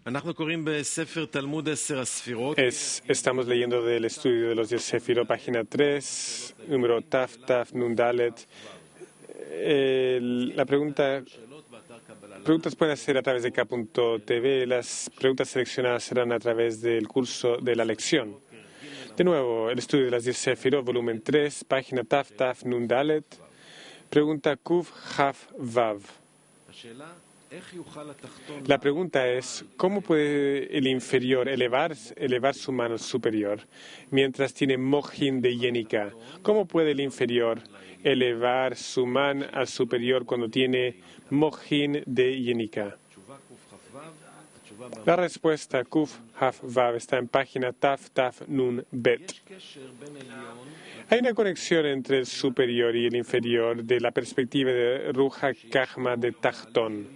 Estamos leyendo del estudio de los 10 Sefirot, página 3, número Taf, Taf, Nun Dalet. La preguntas pueden ser a través de K.tv. Las preguntas seleccionadas serán a través del curso de la lección. De nuevo, el estudio de las 10 Sefirot, volumen 3, página Taf, Taf, Nun Dalet. Pregunta Kuf, Haf, Vav. La pregunta es, ¿cómo puede el inferior elevar su mano superior mientras tiene mojin de yénica? ¿Cómo puede el inferior elevar su mano al superior cuando tiene mojin de yénica? La respuesta Kuf Haf Vav está en página Taf Taf Nun Bet. Hay una conexión entre el superior y el inferior de la perspectiva de Ruja Kachma de Tachton,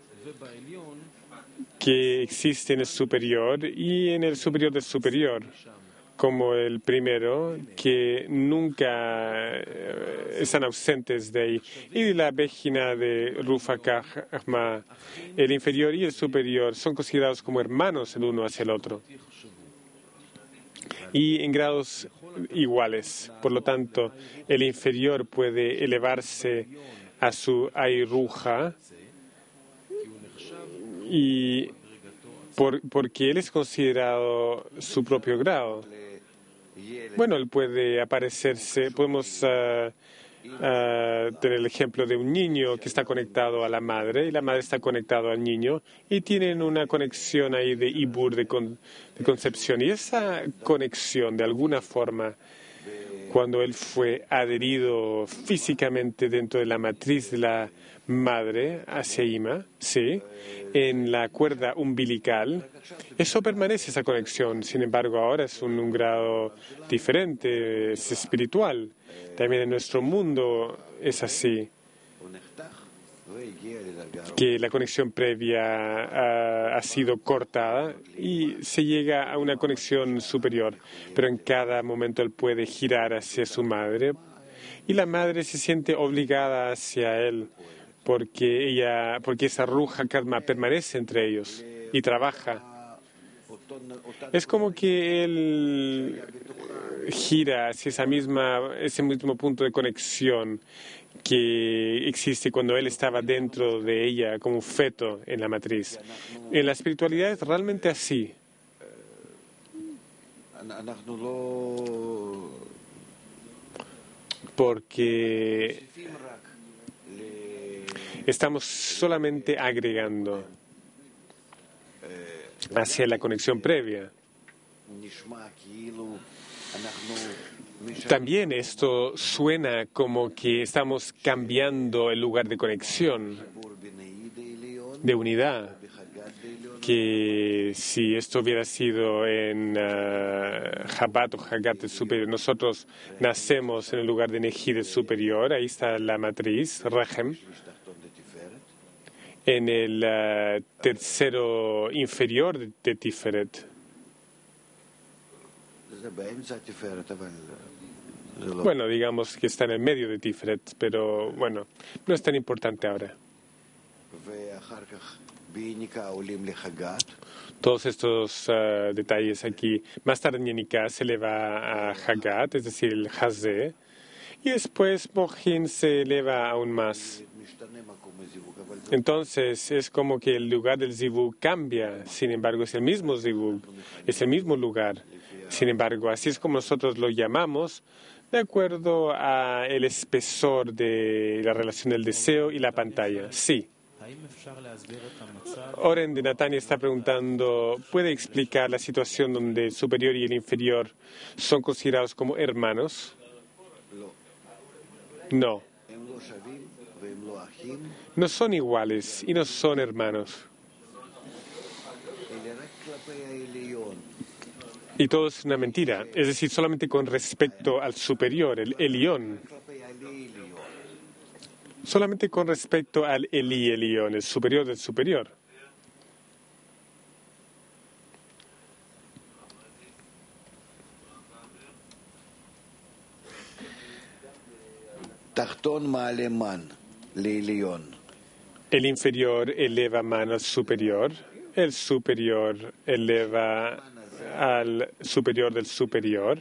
que existe en el superior y en el superior del superior, como el primero, que nunca están ausentes de ahí. Y la vejina de Rufa Kachma, el inferior y el superior, son considerados como hermanos el uno hacia el otro, y en grados iguales. Por lo tanto, el inferior puede elevarse a su Airuja, y porque él es considerado su propio grado. Bueno, él puede aparecerse, podemos tener el ejemplo de un niño que está conectado a la madre y la madre está conectada al niño y tienen una conexión ahí de ibur, de concepción. Y esa conexión, de alguna forma, cuando él fue adherido físicamente dentro de la matriz de la madre hacia Ima, sí, en la cuerda umbilical, eso permanece, esa conexión. Sin embargo, ahora es un grado diferente, es espiritual. También en nuestro mundo es así, que la conexión previa ha sido cortada y se llega a una conexión superior, pero en cada momento él puede girar hacia su madre y la madre se siente obligada hacia él porque esa ruja karma permanece entre ellos y trabaja. Es como que él gira hacia ese mismo punto de conexión que existe cuando él estaba dentro de ella como un feto en la matriz. En la espiritualidad es realmente así. Porque estamos solamente agregando hacia la conexión previa. También esto suena como que estamos cambiando el lugar de conexión, de unidad, que si esto hubiera sido en Chabad o Hagat superior, nosotros nacemos en el lugar de Nejid superior, ahí está la matriz, Rechem, en el tercero inferior de Tiferet. Bueno, digamos que está en el medio de Tiferet, pero bueno, no es tan importante ahora. Todos estos detalles aquí, más tarde en Yenika se eleva a Hagat, es decir, el Hazé, y después Mojin se eleva aún más. Entonces es como que el lugar del Zivug cambia, sin embargo es el mismo Zivug, es el mismo lugar. Sin embargo, así es como nosotros lo llamamos, de acuerdo a el espesor de la relación del deseo y la pantalla. Sí. Oren de Natania está preguntando, ¿puede explicar la situación donde el superior y el inferior son considerados como hermanos? No. No son iguales y no son hermanos. Y todo es una mentira, es decir, solamente con respecto al superior, el Elión. Solamente con respecto al Elión, el superior del superior. El inferior eleva man al superior. el superior eleva al superior del superior.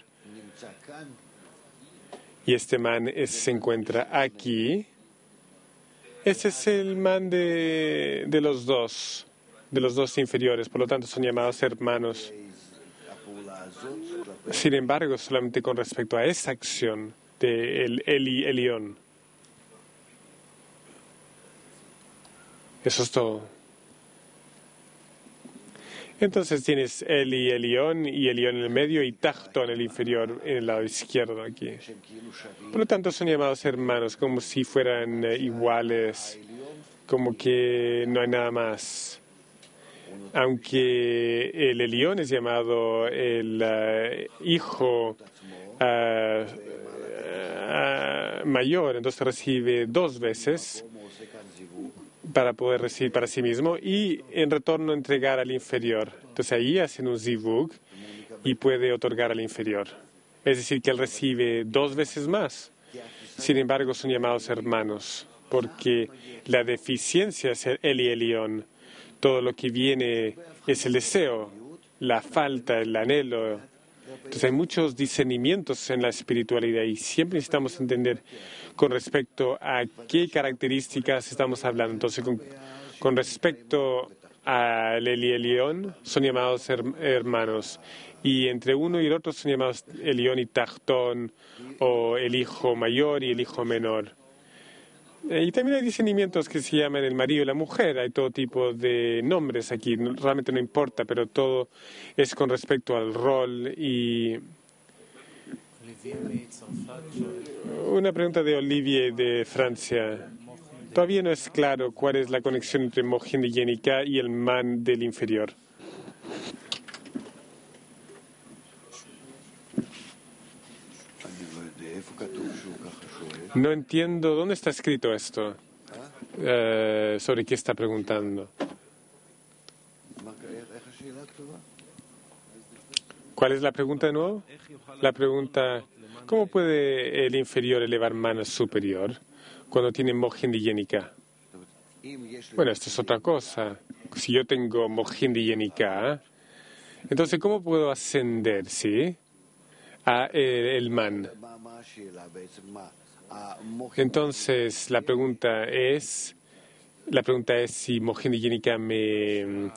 Y este man se encuentra aquí. Ese es el man de los dos inferiores, por lo tanto son llamados hermanos. Sin embargo, solamente con respecto a esa acción de el Eli Elión. Eso es todo. Entonces tienes Eli Elión y Elión en el medio y Tachton en el inferior, en el lado izquierdo aquí. Por lo tanto, son llamados hermanos, como si fueran iguales, como que no hay nada más. Aunque el Elión es llamado el hijo mayor, entonces recibe 2 veces para poder recibir para sí mismo y en retorno entregar al inferior. Entonces ahí hacen un zivug y puede otorgar al inferior. Es decir, que él recibe 2 veces más. Sin embargo, son llamados hermanos, porque la deficiencia es el Eli Elión. Todo lo que viene es el deseo, la falta, el anhelo. Entonces hay muchos discernimientos en la espiritualidad y siempre necesitamos entender con respecto a qué características estamos hablando. Entonces, con respecto al Eli Elión, son llamados hermanos. Y entre uno y el otro son llamados Elión y Tachton, o el hijo mayor y el hijo menor. Y también hay discernimientos que se llaman el marido y la mujer. Hay todo tipo de nombres aquí. Realmente no importa, pero todo es con respecto al rol. Y una pregunta de Olivier de Francia. Todavía no es claro cuál es la conexión entre Mohin de Yenika y el man del inferior. No entiendo dónde está escrito esto. ¿Sobre qué está preguntando? ¿Cuál es la pregunta de nuevo? La pregunta, ¿cómo puede el inferior elevar man al superior cuando tiene Mohin de Yenika? Bueno, esto es otra cosa. Si yo tengo Mohin de Yenika, entonces ¿cómo puedo ascender, sí, a el man? Entonces, la pregunta es si Mohin de Yenika me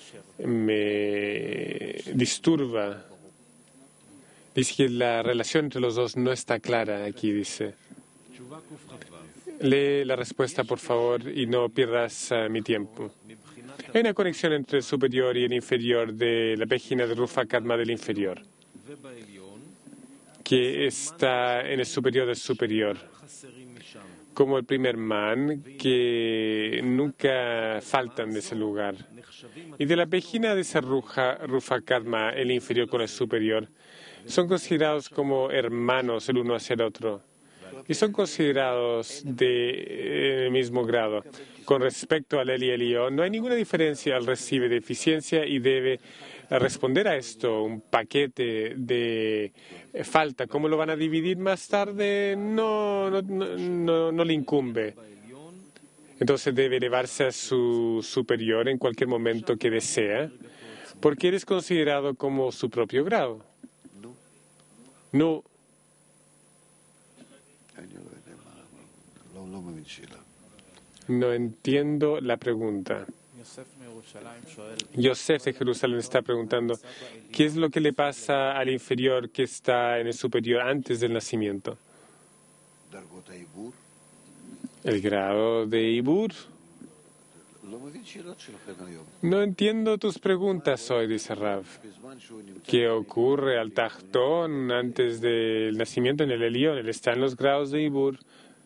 disturba. Dice que la relación entre los dos no está clara aquí, dice. Lee la respuesta, por favor, y no pierdas mi tiempo. Hay una conexión entre el superior y el inferior de la página de Rufa Kadma del inferior, que está en el superior del superior, como el primer man, que nunca faltan de ese lugar. Y de la página de esa Rufa Kadma, el inferior con el superior, son considerados como hermanos el uno hacia el otro. Y son considerados de mismo grado. Con respecto al Eli Elión, no hay ninguna diferencia. Él recibe deficiencia y debe responder a esto, un paquete de falta. ¿Cómo lo van a dividir más tarde? No le incumbe. Entonces debe elevarse a su superior en cualquier momento que desea, porque él es considerado como su propio grado. No entiendo la pregunta. Yosef de Jerusalén está preguntando, ¿qué es lo que le pasa al inferior que está en el superior antes del nacimiento? ¿El grado de Ibur? No entiendo tus preguntas hoy, dice Rav. ¿Qué ocurre al Tachtón antes del nacimiento en el Elión? Él está en los grados de Ibur.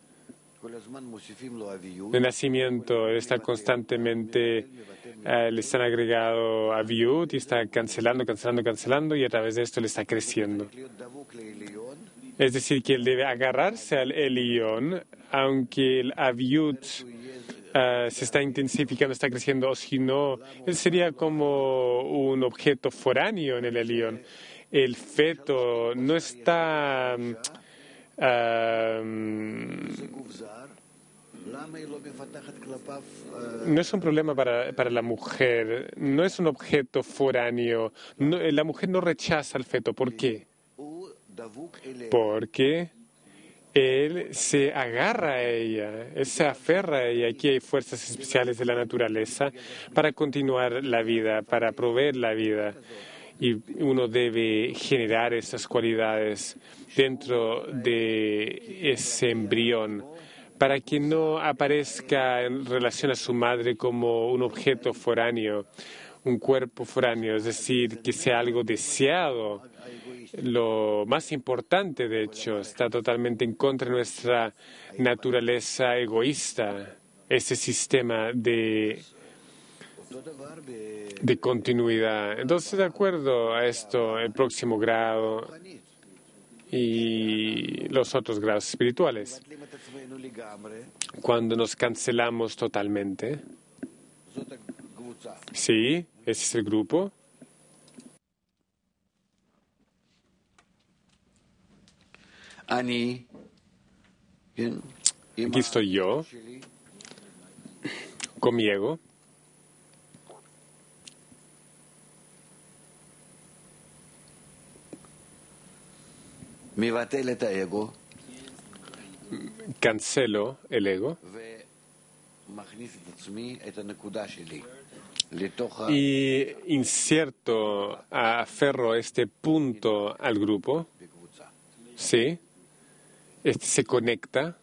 De nacimiento, él está constantemente, le están agregado a Aviut y está cancelando, y a través de esto le está creciendo. Es decir, que él debe agarrarse al Elión, aunque el Aviut se está intensificando, está creciendo, o si no, él sería como un objeto foráneo en el Elión. El feto no está No es un problema para la mujer, no es un objeto foráneo. La mujer no rechaza al feto. ¿Por qué? Porque él se agarra a ella, él se aferra a ella. Aquí hay fuerzas especiales de la naturaleza para continuar la vida, para proveer la vida. Y uno debe generar esas cualidades dentro de ese embrión para que no aparezca en relación a su madre como un objeto foráneo, un cuerpo foráneo, es decir, que sea algo deseado. Lo más importante, de hecho, está totalmente en contra de nuestra naturaleza egoísta, ese sistema de continuidad. Entonces, de acuerdo a esto, el próximo grado y los otros grados espirituales, cuando nos cancelamos totalmente, sí, ese es el grupo. Aquí estoy yo, con mi ego. Cancelo el ego y inserto, aferro este punto al grupo. Sí, este se conecta.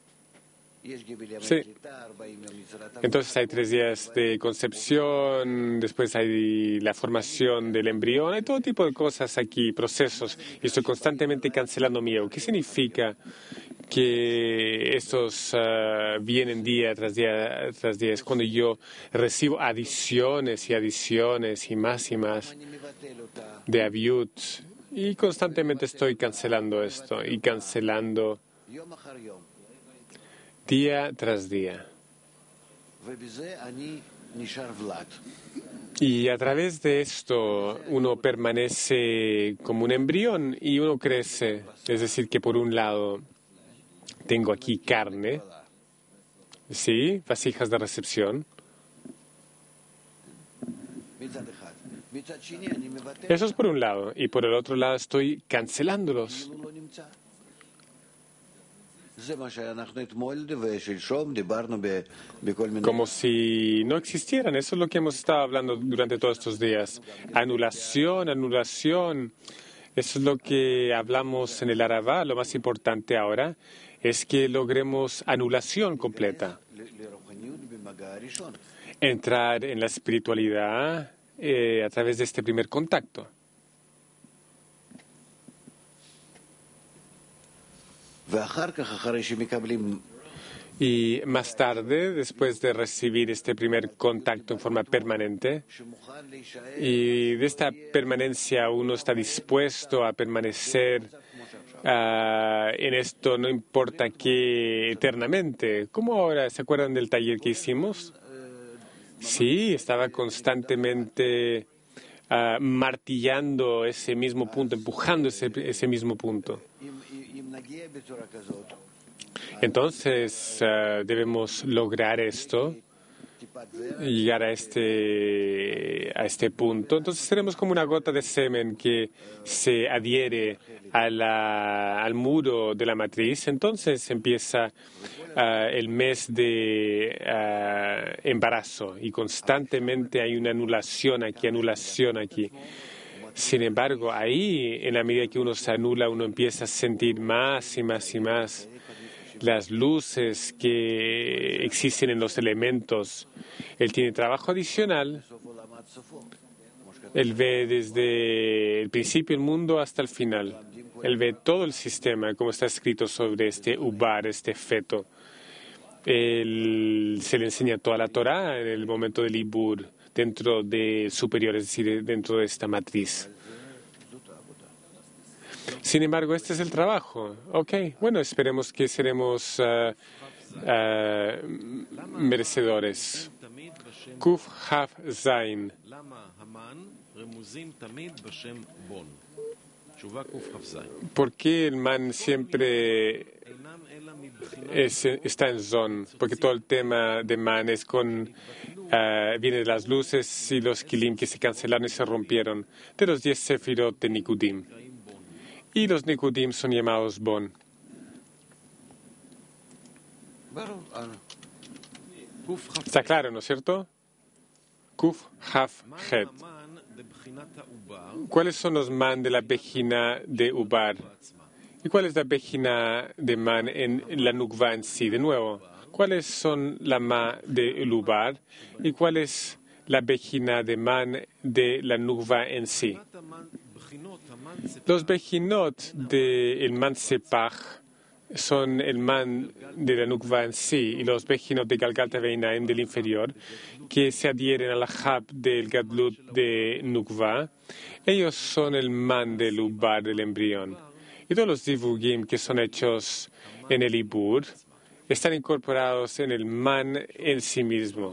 Sí. Entonces hay 3 días de concepción, después hay la formación del embrión, hay todo tipo de cosas aquí, procesos, y estoy constantemente cancelando mi ego. ¿Qué significa que estos vienen día tras día tras día? Es cuando yo recibo adiciones y adiciones y más de aviut, y constantemente estoy cancelando esto y cancelando día tras día. Y a través de esto uno permanece como un embrión y uno crece. Es decir, que por un lado tengo aquí carne, ¿sí? Vasijas de recepción. Eso es por un lado. Y por el otro lado estoy cancelándolos. Como si no existieran. Eso es lo que hemos estado hablando durante todos estos días. Anulación, anulación. Eso es lo que hablamos en el Arabá. Lo más importante ahora es que logremos anulación completa. Entrar en la espiritualidad a través de este primer contacto. Y más tarde, después de recibir este primer contacto en forma permanente, y de esta permanencia uno está dispuesto a permanecer en esto, no importa qué, eternamente. ¿Cómo ahora? ¿Se acuerdan del taller que hicimos? Sí, estaba constantemente martillando ese mismo punto, empujando ese mismo punto. Entonces debemos lograr esto, llegar a este punto. Entonces seremos como una gota de semen que se adhiere al muro de la matriz. Entonces empieza el mes de embarazo y constantemente hay una anulación aquí. Sin embargo, ahí, en la medida que uno se anula, uno empieza a sentir más y más y más las luces que existen en los elementos. Él tiene trabajo adicional. Él ve desde el principio del mundo hasta el final. Él ve todo el sistema, como está escrito sobre este ubar, este feto. Él se le enseña toda la Torá en el momento del ibur, dentro del superior, es decir, dentro de esta matriz. Sin embargo, este es el trabajo. Ok, bueno, esperemos que seremos merecedores. Kuf Haf Zain. ¿Por qué el man siempre está en zon? Porque todo el tema de man es viene de las luces y los kilim que se cancelaron y se rompieron, de los 10 sefirot de Nikudim. Y los Nikudim son llamados bon. Está claro, ¿no es cierto? Kuf, Haf, Het. ¿Cuáles son los man de la vejina de Ubar? ¿Y cuál es la vejina de man en la Nukva en sí? De nuevo, ¿cuáles son la ma de Ubar? ¿Y cuál es la vejina de man de la Nukva en sí? Los vejinot del man Sepach son el man de la Nukva en sí y los vejinot de Galgalta Veinaim del inferior que se adhieren a la Hab del Gadlut de Nukva. Ellos son el man del Ubar del embrión. Y todos los divugim que son hechos en el Ibur están incorporados en el man en sí mismo.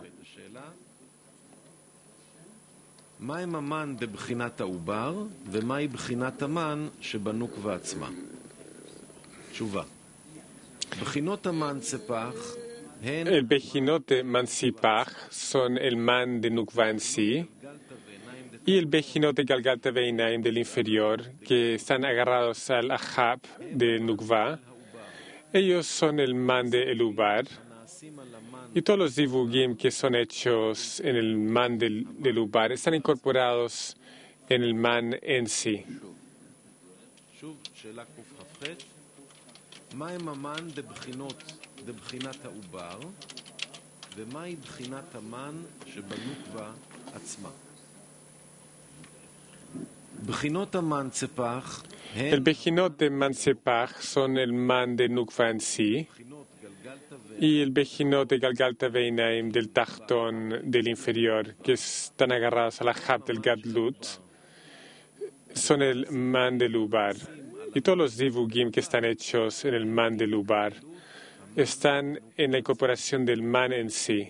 מהם המן בבחינת העובר, ומהי בחינת המן שבנוקבה עצמה? תשובה. בחינות המן צפח הן... El bejinot de man Sipach son el man de Nukva en sí y el bejinot de Galgalta Veinaim del inferior que están agarrados al Ahab de Nukva. Ellos son el man de Elubar. Y todos los divugim que son hechos en el man del Ubar están incorporados en el man en sí. מהם המן דבחינת העובר, ומהי בחינת המן שבנוקבה עצמה? בחינות המן צפח El bejinot de man Sepach son el man de Nukva en sí. Y el bejinot de Galgalta Veinaim del Tachtón del inferior, que están agarrados a la Hab del Gadlut, son el man del Ubar. Y todos los divugim que están hechos en el man del Ubar están en la incorporación del man en sí.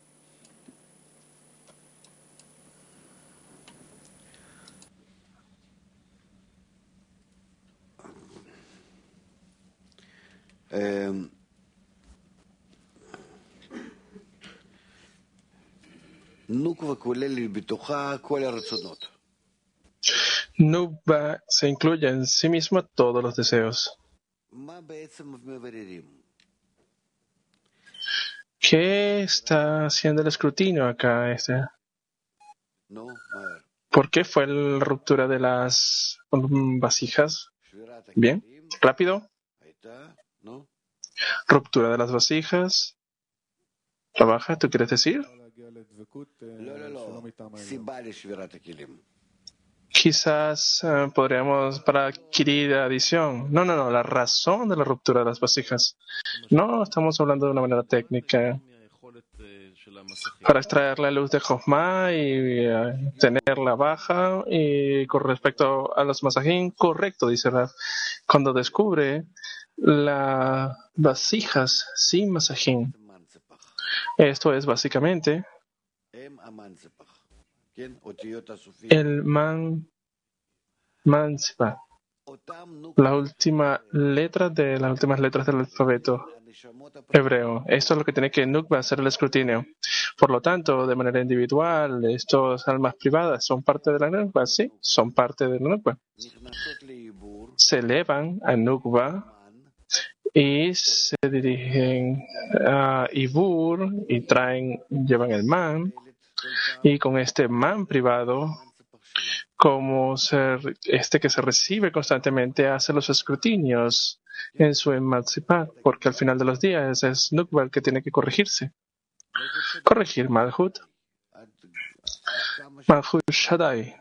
Nukva se incluye en sí misma todos los deseos. ¿Qué está haciendo el escrutinio acá? ¿Por qué fue la ruptura de las vasijas? Bien, rápido. Ruptura de las vasijas. Trabaja, ¿tú quieres decir? Quizás podríamos para adquirir adición. No, la razón de la ruptura de las vasijas. No, estamos hablando de una manera técnica. Para extraer la luz de Jochma y tenerla baja. Y con respecto a los masajín, correcto, dice Raf. Cuando descubre las vasijas sin masajín, esto es básicamente el Mansipa, las últimas letras del alfabeto hebreo. Esto es lo que tiene que Nukva hacer el escrutinio. Por lo tanto, de manera individual, estas almas privadas son parte de la Nukva, sí, son parte de la Nukva. Se elevan a Nukva y se dirigen a Ibur y llevan el man. Y con este man privado, como que se recibe constantemente, hace los escrutinios en su emancipar, porque al final de los días es Nukva el que tiene que corregirse. Corregir Malhut Shaddai,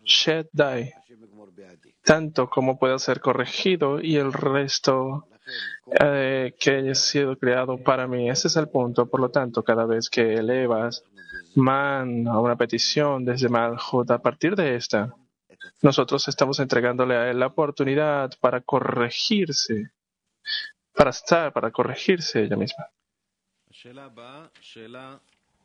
tanto como pueda ser corregido y el resto que haya sido creado para mí. Ese es el punto. Por lo tanto, cada vez que elevas man a una petición desde Malhut, a partir de esta, nosotros estamos entregándole a él la oportunidad para corregirse, para corregirse ella misma.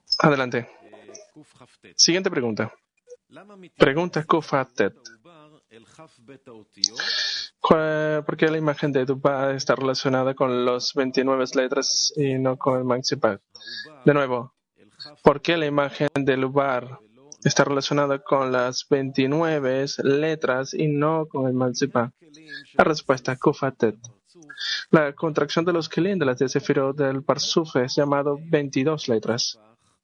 Adelante. Siguiente pregunta. Pregunta Kufaftet. ¿Por qué la imagen de Duba está relacionada con los 29 letras y no con el Mansipak? De nuevo, ¿por qué la imagen de Lubar está relacionada con las 29 letras y no con el Mansipak? La respuesta, Kufatet. La contracción de los Kelim de las 10 Sefirot del Parsuf es llamado 22 letras.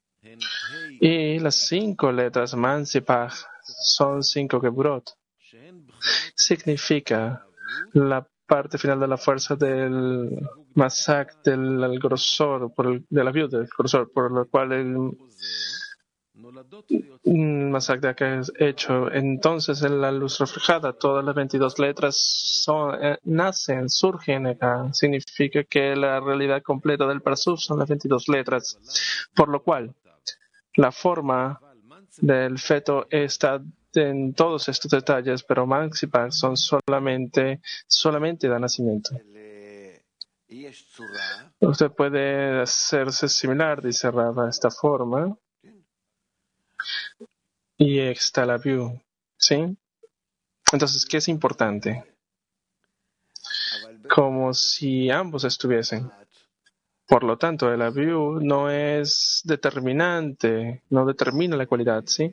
Y las 5 letras Mansipach son 5 Geburot. Significa la parte final de la fuerza del Masak, del grosor, de la viuda, del grosor, por lo cual el Masak de acá es hecho. Entonces, en la luz reflejada, todas las 22 letras nacen, surgen acá. Significa que la realidad completa del Parsuf son las 22 letras. Por lo cual, la forma del feto está en todos estos detalles, pero Mansipak son solamente da nacimiento. Usted puede hacerse similar, dice Rav, a esta forma. Y está la view, ¿sí? Entonces, ¿qué es importante? Como si ambos estuviesen. Por lo tanto, el view no es determinante, no determina la cualidad, ¿sí?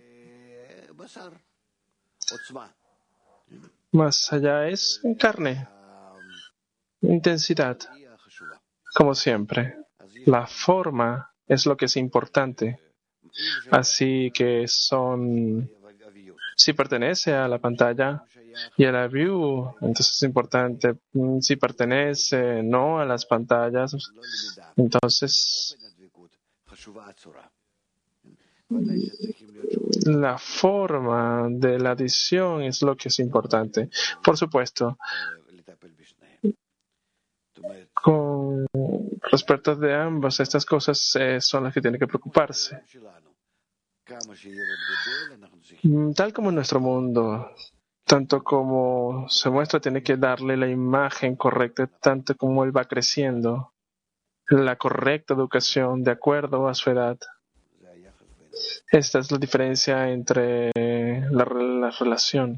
Más allá es carne, intensidad, como siempre. La forma es lo que es importante. Así que si pertenece a la pantalla y a la view, entonces es importante. Si pertenece no a las pantallas, entonces la forma de la adición es lo que es importante. Por supuesto, con respecto de ambas, estas cosas son las que tienen que preocuparse. Tal como en nuestro mundo, tanto como se muestra, tiene que darle la imagen correcta, tanto como él va creciendo, la correcta educación de acuerdo a su edad. Esta es la diferencia entre la relación.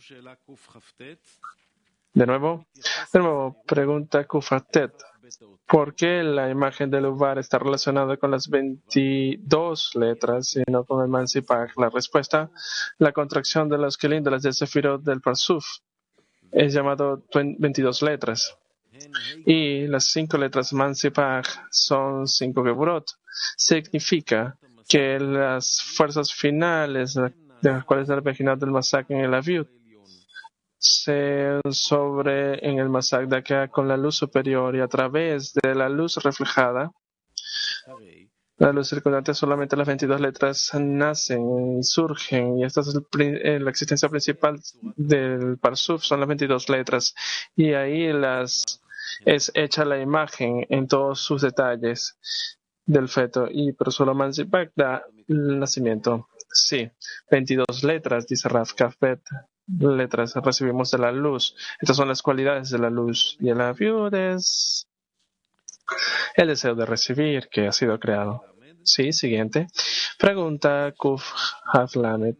De nuevo, pregunta Kufatet. ¿Por qué la imagen del Ubar está relacionada con las 22 letras y no con el Mansipak? La respuesta, la contracción de los Kelim de las 10 Sefirot del Parsuf es llamado 22 letras. Y las 5 letras Mansipak son 5 Geburot. Significa que las fuerzas finales de las cuales el original del Masak en el Aviut se en el Masak de acá con la luz superior y a través de la luz reflejada, la luz circundante, solamente las 22 letras nacen, surgen, y esta es la existencia principal del Parsuf, son las 22 letras, y ahí es hecha la imagen en todos sus detalles del feto, pero solo Mansipak da el nacimiento. Sí, 22 letras, dice Rav Kafet. Letras recibimos de la luz. Estas son las cualidades de la luz. Y el viuda es el deseo de recibir que ha sido creado. Sí, siguiente. Pregunta Kuf Haflamet.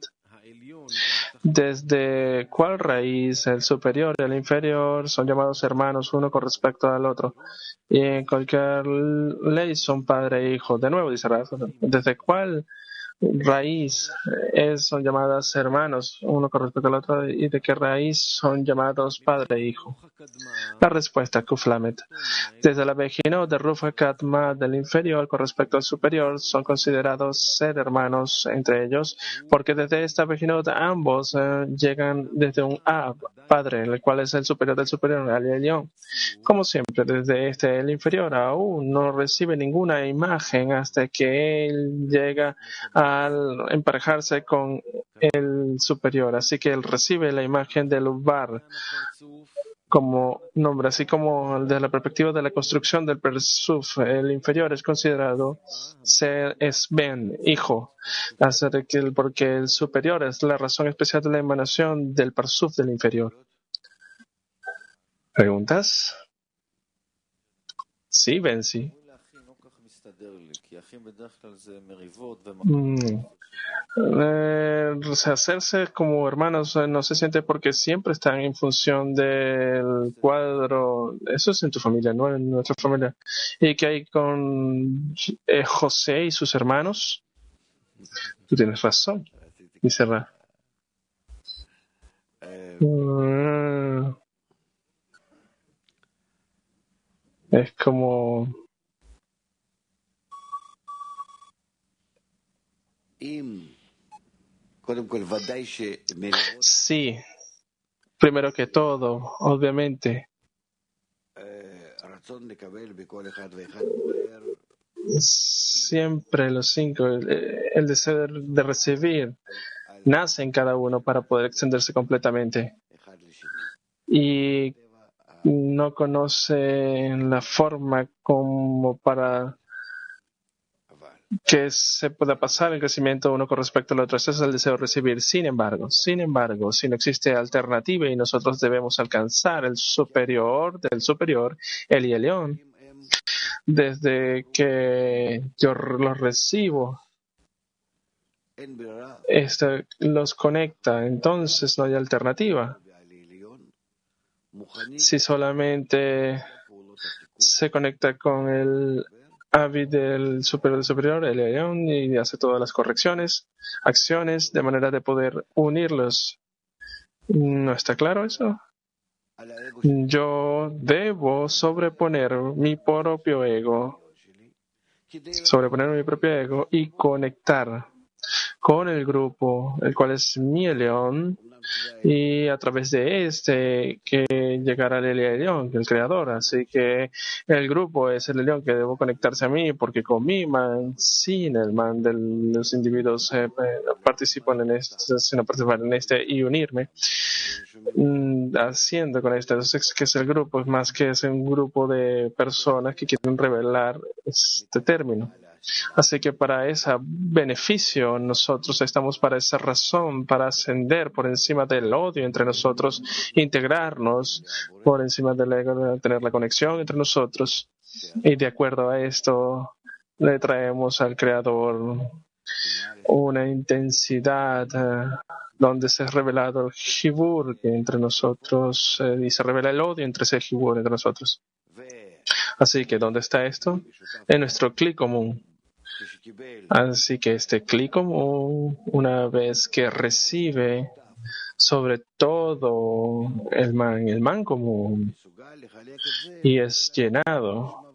¿Desde cuál raíz el superior y el inferior son llamados hermanos uno con respecto al otro? Y en cualquier ley son padre e hijo. De nuevo, dice Rafa. ¿Desde cuál raíz son llamadas hermanos uno con respecto al otro, y de qué raíz son llamados padre e hijo? La respuesta, Kuflamet. Desde la Bejinot de Rufa Katma del inferior con respecto al superior son considerados ser hermanos entre ellos, porque desde esta Bejinot ambos llegan desde un padre, el cual es el superior del superior, al Elión. Como siempre, desde el inferior aún no recibe ninguna imagen hasta que él llega al emparejarse con el superior. Así que él recibe la imagen del Ubar como nombre, así como desde la perspectiva de la construcción del Parsuf, el inferior es considerado es Ben, hijo, porque el superior es la razón especial de la emanación del Parsuf del inferior. ¿Preguntas? Sí, Benzi. Hacerse como hermanos no se siente porque siempre están en función del cuadro. Eso es en tu familia, no en nuestra familia. ¿Y qué hay con José y sus hermanos? Tú tienes razón, dice Ra. Es como... Sí, primero que todo, obviamente, siempre los cinco, el deseo de recibir nace en cada uno para poder extenderse completamente. Y no conocen la forma como para que se pueda pasar el crecimiento uno con respecto al otro. Ese es el deseo de recibir. Sin embargo, si no existe alternativa y nosotros debemos alcanzar el superior del superior, el y el león, desde que yo los recibo, los conecta, entonces no hay alternativa. Si solamente se conecta con el Avi del superior, el león, y hace todas las correcciones, acciones, de manera de poder unirlos. ¿No está claro eso? Yo debo sobreponer mi propio ego y conectar con el grupo, el cual es mi león, y a través de que llegar al león, el creador. Así que el grupo es el león que debo conectarse a mí, porque con mi man, sin el man de los individuos participan en sino participar en y unirme, haciendo con entonces que es el grupo, es más que es un grupo de personas que quieren revelar este término. Así que para ese beneficio nosotros estamos para esa razón, para ascender por encima del odio entre nosotros, integrarnos por encima del ego, tener la conexión entre nosotros, y de acuerdo a esto le traemos al Creador una intensidad donde se ha revelado el Jibur entre nosotros y se revela el odio entre ese Jibur entre nosotros. Así que ¿dónde está esto? En nuestro clic común. Así que este clic común, una vez que recibe sobre todo el man común y es llenado,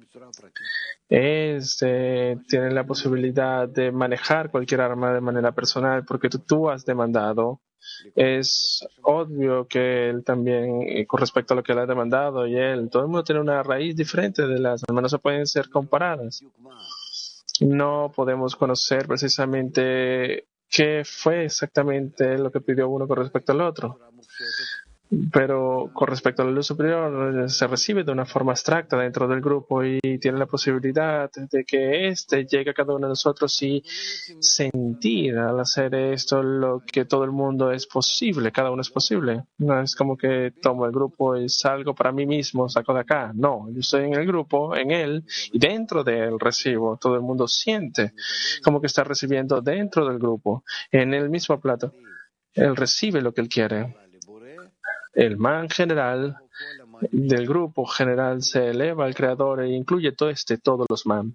tiene la posibilidad de manejar cualquier arma de manera personal porque tú has demandado. Es obvio que él también, con respecto a lo que él ha demandado, todo el mundo tiene una raíz diferente de las armas, no se pueden ser comparadas. No podemos conocer precisamente qué fue exactamente lo que pidió uno con respecto al otro. Pero con respecto a la luz superior, se recibe de una forma abstracta dentro del grupo y tiene la posibilidad de que llegue a cada uno de nosotros y sentir al hacer esto lo que todo el mundo es posible, cada uno es posible. No es como que tomo el grupo y salgo para mí mismo, saco de acá. No, yo estoy en el grupo, en él, y dentro de él recibo. Todo el mundo siente como que está recibiendo dentro del grupo, en el mismo plato. Él recibe lo que él quiere. El man general del grupo general se eleva al creador e incluye todos los man.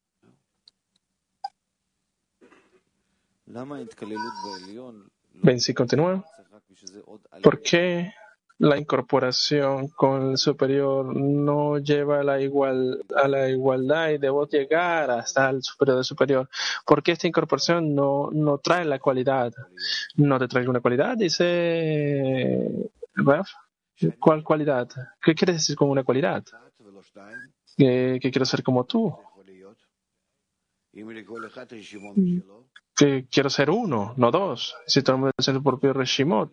Ven, si continúa. ¿Por qué la incorporación con el superior no lleva a la igualdad y debo llegar hasta el superior del superior? ¿Por qué esta incorporación no trae la cualidad? ¿No te trae una cualidad? Dice Raf. ¿Cuál cualidad? ¿Qué quieres decir con una cualidad? Que quiero ser como tú. Que quiero ser uno, no dos. Si todo el mundo tiene su propio Reshimot.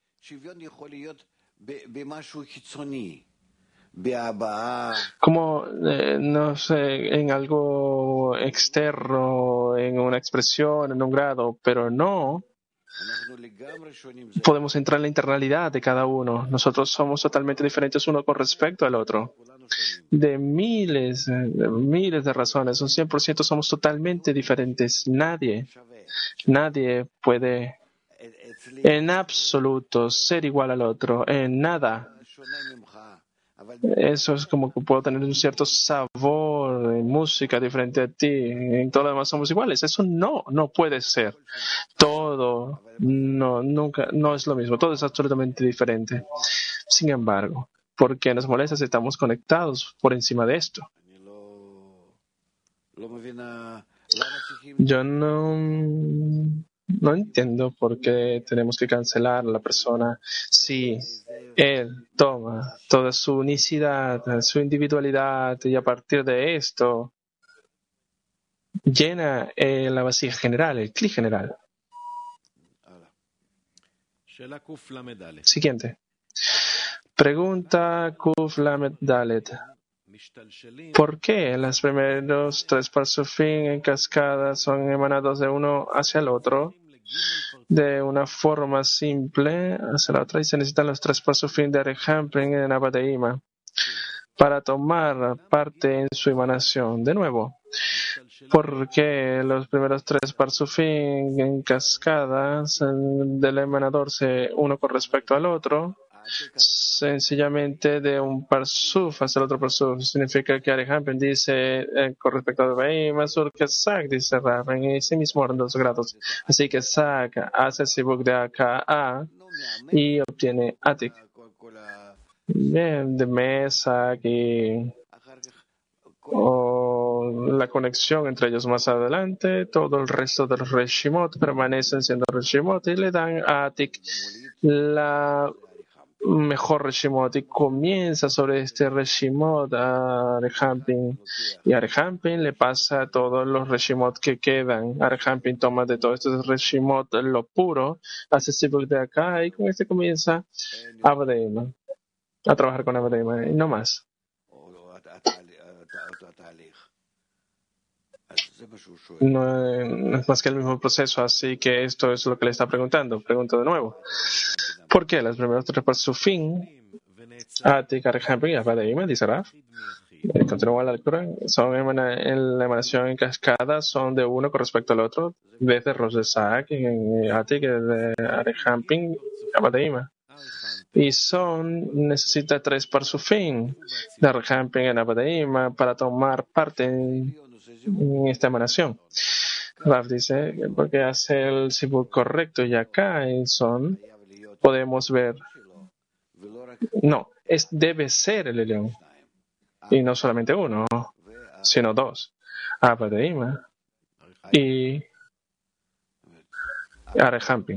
Como, no sé, en algo externo, en una expresión, en un grado, pero no podemos entrar en la internalidad de cada uno. Nosotros somos totalmente diferentes uno con respecto al otro. de miles de razones. Un 100% somos totalmente diferentes. Nadie puede en absoluto ser igual al otro, en nada. Eso es como que puedo tener un cierto sabor en música diferente a ti. En todo lo demás somos iguales. Eso no puede ser. Todo, nunca, no es lo mismo. Todo es absolutamente diferente. Sin embargo, ¿por qué nos molesta si estamos conectados por encima de esto? Yo no entiendo por qué tenemos que cancelar a la persona si él toma toda su unicidad, su individualidad y a partir de esto llena la vasija general, el clic general. Siguiente. Pregunta Kuf Lamed Dalet. ¿Por qué los primeros tres parsufim en cascada son emanados de uno hacia el otro de una forma simple hacia la otra y se necesitan los tres parsufim de Arehampin en Abadeima para tomar parte en su emanación? De nuevo, ¿por qué los primeros tres parsufim en cascada del emanador uno con respecto al otro? Sencillamente de un parsuf hacia el otro parsuf significa que Arehampin dice con respecto a Baim, Azur que Sak dice Rav en ese mismo orden de 2 grados. Así que Sak hace Sibuk de acá a y obtiene Atik. Bien, de Mesak y o la conexión entre ellos más adelante, todo el resto de los Reshimot permanecen siendo Reshimot y le dan a Atik la mejor Reshimot y comienza sobre este Reshimot a Arehampin y Arehampin le pasa todos los Reshimot que quedan. Arehampin toma de todos estos Reshimot lo puro, hace Sibuk de acá y con este comienza Abadeima, a trabajar con Abadeima y no más. No es más que el mismo proceso, así que esto es lo que le está preguntando. Pregunto de nuevo. ¿Por qué las primeras tres por su fin? Atik, Arehampin y Abadeima, dice Raf. Continúa la lectura. Son en la emanación en cascada, son de uno con respecto al otro, desde Rosh de Sak, Atik, de Arehampin, Abadeima. Y necesita 3 por su fin de Arehampin en Abadeima para tomar parte en esta emanación. Rav dice, porque hace el sibuk correcto y acá en Son podemos ver, debe ser el león y no solamente uno, sino 2, Abadeima y Arehampin.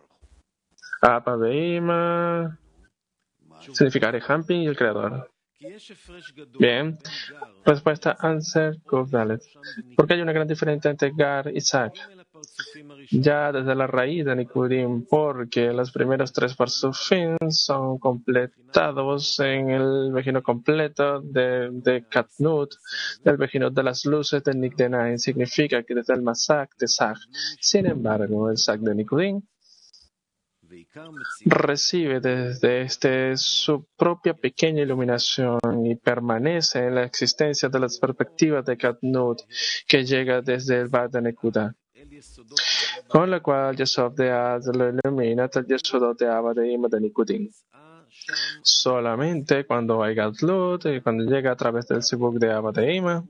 Abadeima significa Arehampin y el creador. Bien, respuesta answer Dalet. Porque hay una gran diferencia entre Gar y Sak. Ya desde la raíz de Nikudim, porque los primeros 3 parsufim son completados en el vejino completo de Katnut, del vejino de las luces de Nikdenain. Significa que desde el Masak de Sak. Sin embargo, el Sak de Nikudim recibe desde su propia pequeña iluminación y permanece en la existencia de las perspectivas de Katnut que llega desde el Bad de Nekuda, con la cual Yesod de Az lo ilumina hasta el Yesodot de Abadeima de Nikudim. Solamente cuando hay Gadlut y cuando llega a través del Sibuk de Abadeima,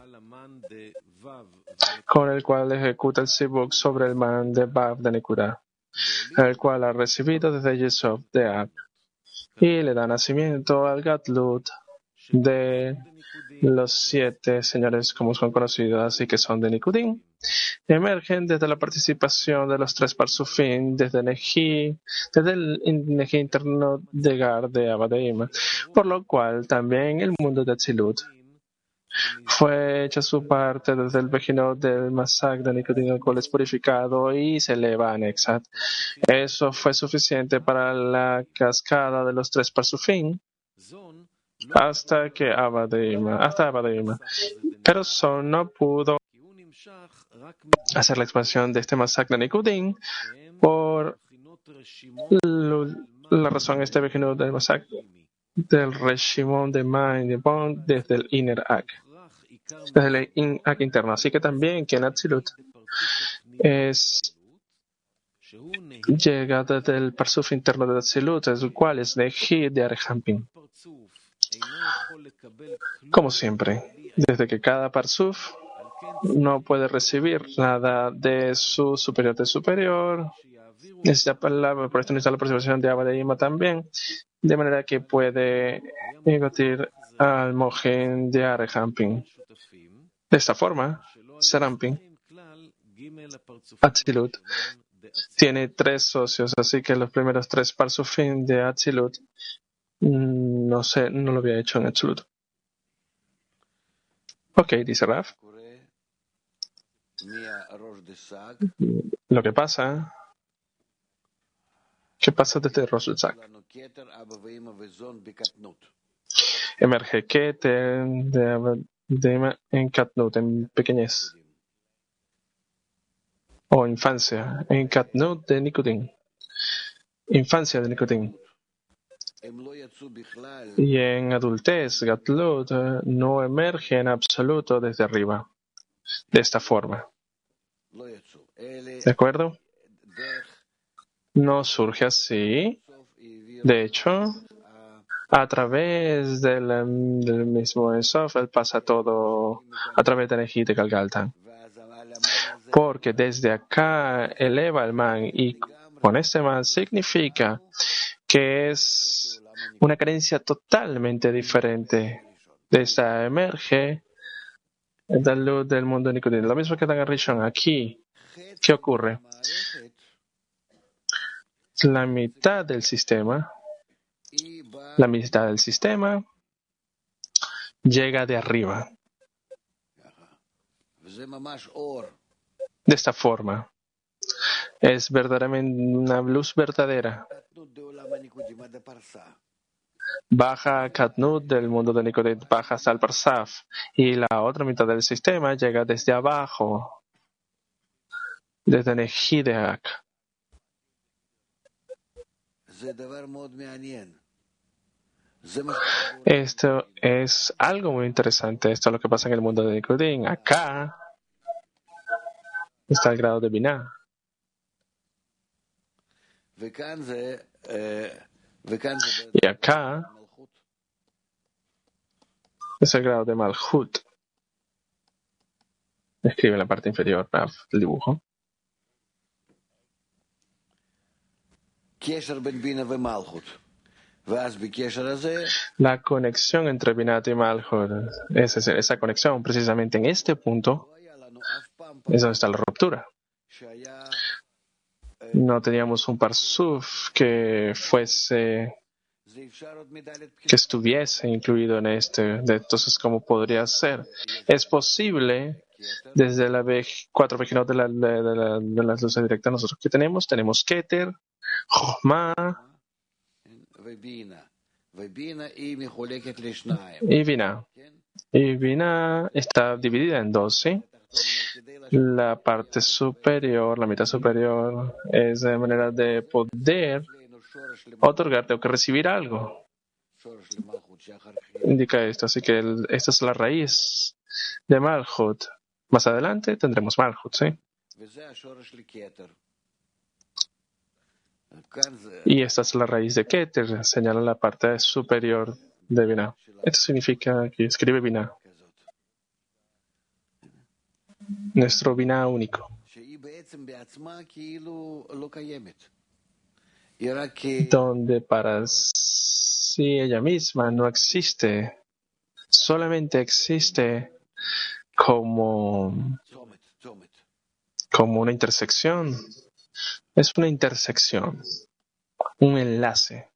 con el cual ejecuta el Sibuk sobre el man de Vav de Nekuda, el cual ha recibido desde Yesod de Ab, y le da nacimiento al Gadlut de los 7 señores como son conocidos, así que son de Nikudim, emergen desde la participación de los 3 parsufim, desde el Neji interno de Gar de Abadeima, por lo cual también el mundo de Atzilut fue hecha su parte desde el Bejinot del Masak de Nikudim, el cual es purificado y se eleva a Nexat. Eso fue suficiente para la cascada de los 3 parsufim hasta Abadeima. Pero Son no pudo hacer la expansión de este Masak de Nikudim por la razón este Bejinot del Masak del Reshimon de Mind de Bond desde el Inner Ak, desde el Ak interno. Así que también que en Atzilut llega desde el Parsuf interno de Atzilut, el cual es Neji de Arehampin. Como siempre, desde que cada Parsuf no puede recibir nada de su superior de superior, por esto necesita la participación de Abba de Ima también, de manera que puede invertir al Mojen de Arehampin. De esta forma, Serampin, Atzilut, tiene 3 socios, así que los primeros 3 Parsufim de Atzilut no lo había hecho en Atzilut. Ok, dice Raf. Lo que pasa, ¿qué pasa desde Rosh Tzak? Emerge Keter en Katnut, en pequeñez, o infancia, en Katnut de Nikutin, infancia de Nikutin. Y en adultez, Gatlut, no emerge en absoluto desde arriba, de esta forma. ¿De acuerdo? No surge así. De hecho, a través del mismo Ensof, él pasa todo a través de Neji de Galgalta. Porque desde acá eleva el man, y con este man significa que es una carencia totalmente diferente. De esta emerge la luz del mundo nicotino. Lo mismo que en Rishon. Aquí, ¿qué ocurre? La mitad del sistema llega de arriba. De esta forma. Es verdaderamente una luz verdadera. Baja a Katnut del mundo de Nicodet, baja hasta el Parsaf, y la otra mitad del sistema llega desde abajo, desde Nehideak. Esto es algo muy interesante. Esto es lo que pasa en el mundo de Nicodet. Acá está el grado de Binah. Y acá es el grado de Malhut. Escribe en la parte inferior del dibujo. La conexión entre Binat y Malhut, esa conexión, precisamente en este punto, es donde está la ruptura. No teníamos un Parsuf que estuviese incluido en este. Entonces, ¿cómo podría ser? Es posible desde la 4 Beginot de las luces directas. Nosotros que tenemos Keter, Jochma y Binah. Y Binah está dividida en 2, ¿sí? La parte superior, la mitad superior, es de manera de poder otorgarte o que recibir algo. Indica esto, así que esta es la raíz de Malhut. Más adelante tendremos Malhut, ¿sí? Y esta es la raíz de Keter, señala la parte superior de Binah. Esto significa que escribe Binah. Nuestro Binah único. Donde para sí ella misma no existe, solamente existe como una intersección. Es una intersección, un enlace.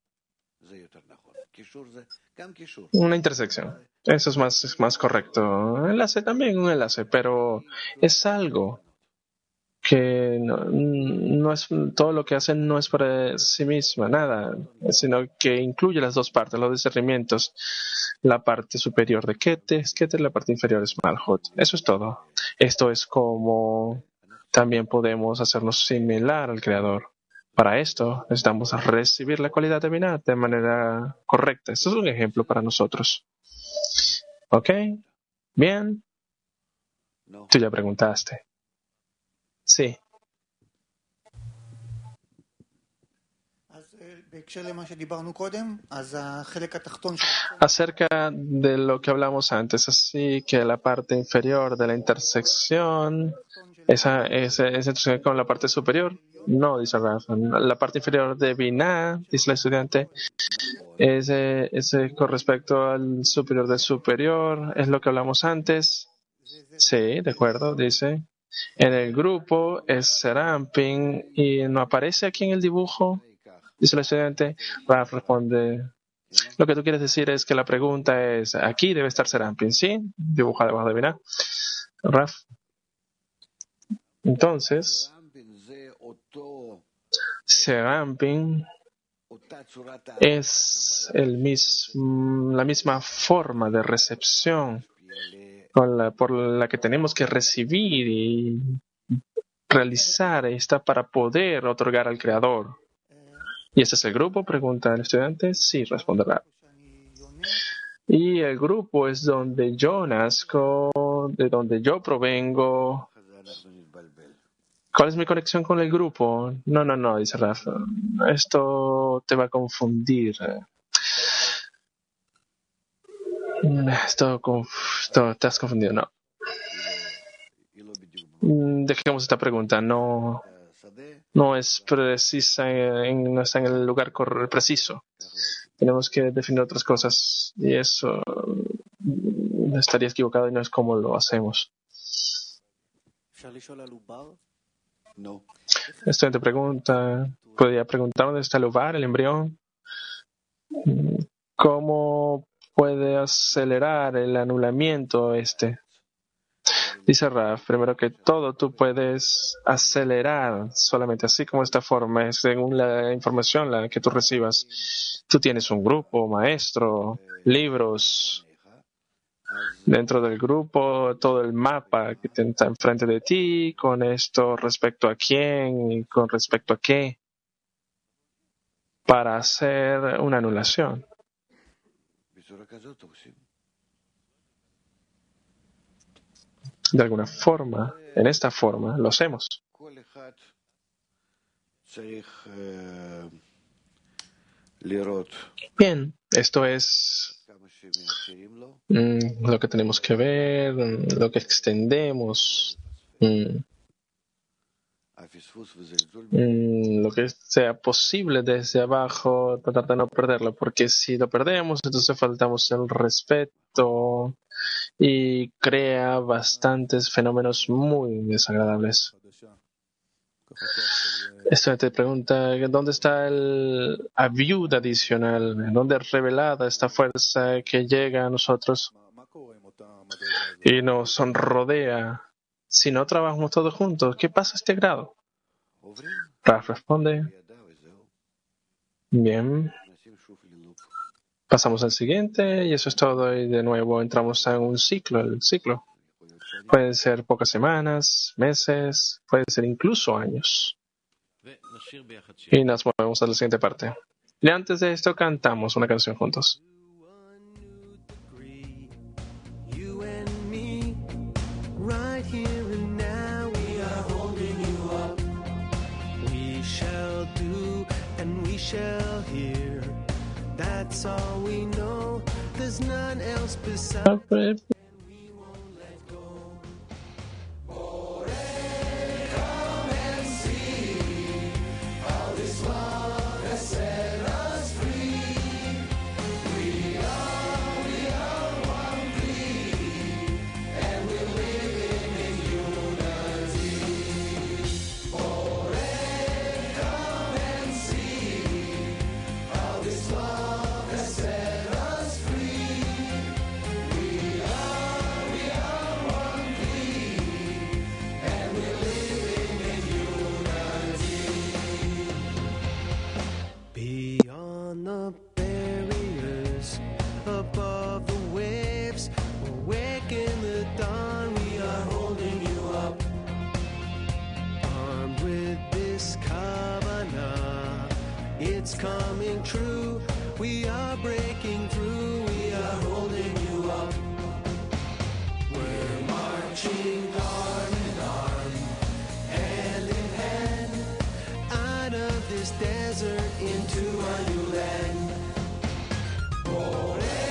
Una intersección. Eso es más correcto. Enlace también, un enlace, pero es algo que no es todo lo que hacen, no es para sí misma, nada, sino que incluye las dos partes, los discernimientos. La parte superior de Keter, la parte inferior es Malhut. Eso es todo. Esto es como también podemos hacernos similar al Creador. Para esto necesitamos recibir la cualidad de Binah de manera correcta. Esto es un ejemplo para nosotros. ¿Ok? Bien. Tú ya preguntaste. Sí. Acerca de lo que hablamos antes, así que la parte inferior de la intersección, esa intersección con la parte superior, no, dice Rafa. La parte inferior de Binah, dice el estudiante, ese con respecto al superior del superior, es lo que hablamos antes. Sí, de acuerdo, dice. En el grupo es Serampin y no aparece aquí en el dibujo. Dice el estudiante. Raf responde, lo que tú quieres decir es que la pregunta es, aquí debe estar Serampin, ¿sí? Dibuja debajo de Binah. Raf. Entonces, Serampin es la misma forma de recepción por la que tenemos que recibir y realizar esta para poder otorgar al Creador. ¿Y ese es el grupo? Pregunta el estudiante. Sí, responderá. Y el grupo es donde yo nazco, de donde yo provengo. ¿Cuál es mi conexión con el grupo? No, dice Rafa. Esto te va a confundir. Esto te has confundido, no. Dejemos esta pregunta. No es precisa, no está en el lugar preciso. Tenemos que definir otras cosas y eso estaría equivocado y no es como lo hacemos. Estudiante pregunta, ¿podría preguntar dónde está el ovar, el embrión? ¿Cómo puede acelerar el anulamiento Dice Raf, primero que todo, tú puedes acelerar solamente así como esta forma, según la información que tú recibas. Tú tienes un grupo, maestro, libros. Dentro del grupo, todo el mapa que está enfrente de ti, con esto respecto a quién y con respecto a qué, para hacer una anulación. De alguna forma, en esta forma, lo hacemos. Bien, esto es lo que tenemos que ver, lo que extendemos, lo que sea posible desde abajo, tratar de no perderlo, porque si lo perdemos, entonces faltamos el respeto y crea bastantes fenómenos muy desagradables. Esto te pregunta, ¿dónde está el aviud adicional? ¿Dónde es revelada esta fuerza que llega a nosotros y nos rodea? Si no trabajamos todos juntos, ¿qué pasa a este grado? Raf responde, bien. Pasamos al siguiente y eso es todo. Y de nuevo entramos en un ciclo. El ciclo pueden ser pocas semanas, meses, puede ser incluso años. Y nos movemos a la siguiente parte. Y antes de esto cantamos una canción juntos. That's all we know. There's none else besides. It's coming true. We are breaking through. We are holding you up. We're marching arm in arm, hand in hand, out of this desert into a new land. Forever.